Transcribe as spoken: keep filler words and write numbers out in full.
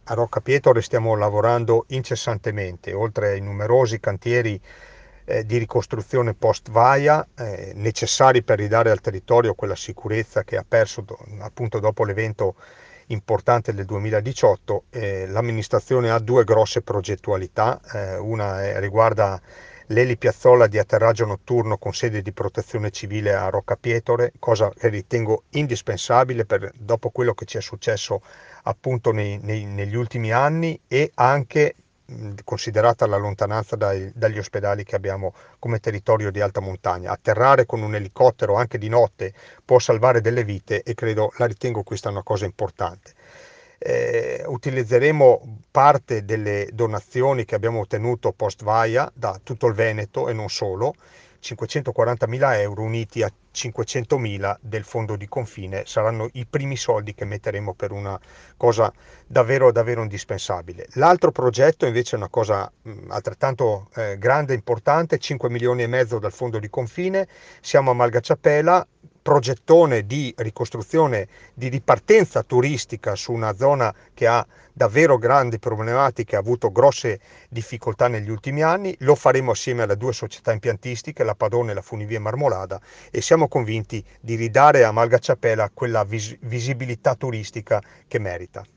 A Rocca Pietore stiamo lavorando incessantemente, oltre ai numerosi cantieri eh, di ricostruzione post-vaia eh, necessari per ridare al territorio quella sicurezza che ha perso do- appunto dopo l'evento importante del duemiladiciotto. Eh, l'amministrazione ha due grosse progettualità, eh, una è- riguarda l'elipiazzola di atterraggio notturno con sede di protezione civile a Rocca Pietore, cosa che ritengo indispensabile per, dopo quello che ci è successo appunto nei- nei- negli ultimi anni, e anche mh, considerata la lontananza dai- dagli ospedali che abbiamo come territorio di alta montagna. Atterrare con un elicottero anche di notte può salvare delle vite e credo, la ritengo questa una cosa importante. Eh, utilizzeremo parte delle donazioni che abbiamo ottenuto post vaia da tutto il Veneto e non solo, cinquecentoquarantamila euro uniti a cinquecentomila del fondo di confine saranno i primi soldi che metteremo per una cosa davvero davvero indispensabile. L'altro progetto invece è una cosa mh, altrettanto eh, grande e importante: cinque milioni e mezzo dal fondo di confine, siamo a Malgacciapela, progettone di ricostruzione, di ripartenza turistica su una zona che ha davvero grandi problematiche, ha avuto grosse difficoltà negli ultimi anni. Lo faremo assieme alle due società impiantistiche, la Padone e la Funivia Marmolada, e siamo convinti di ridare a Malgacciapela quella vis- visibilità turistica che merita.